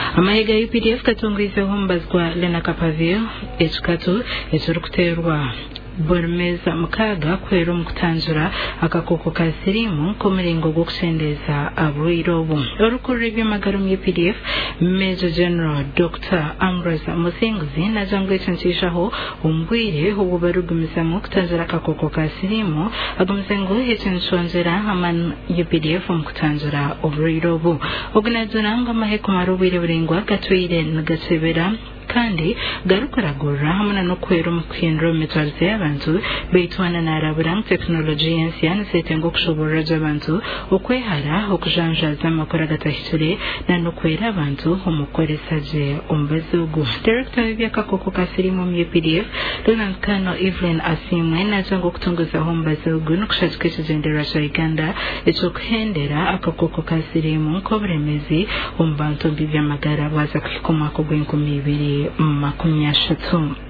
Amahega UPDF katungwize humbazwa Lena Kapavio ekikatu ekirukuterwa Burmeza mukaga kwero mukutanzura akakoko ka sirimu komuringo gwokusendeza abwirobo orukuru rw'amagara mu UPDF Major General Dr. Ambrose Musinguzi najangwe cyanshishaho umbwire ububarugumiza mu kutanzura akakoko ka sirimu agumzengo hecyanshonzera haman UPDF mu kutanzura abwirobo ogunazuranga maheko marubire burengwa gatwire nagasebera kandi garukaragura hamuna no kwero mu kwindro metalze y'abantu beitwana narabura technology yensiana setengo kushobora abantu okwehara okujanjaza amakora gatahishure na no kwera abantu umukoresaje umbazugu Director w'akakoko ka sirimu mu UPDF Lieutenant Colonel Evelyn Asimwe najango kutunguza umbazugu no kushakisha gendera cya Uganda eco kuhendera akakoko ka sirimu ko buremezi umbantu bibya magara baza kukoma ko bw'inkumibiri makumyashatu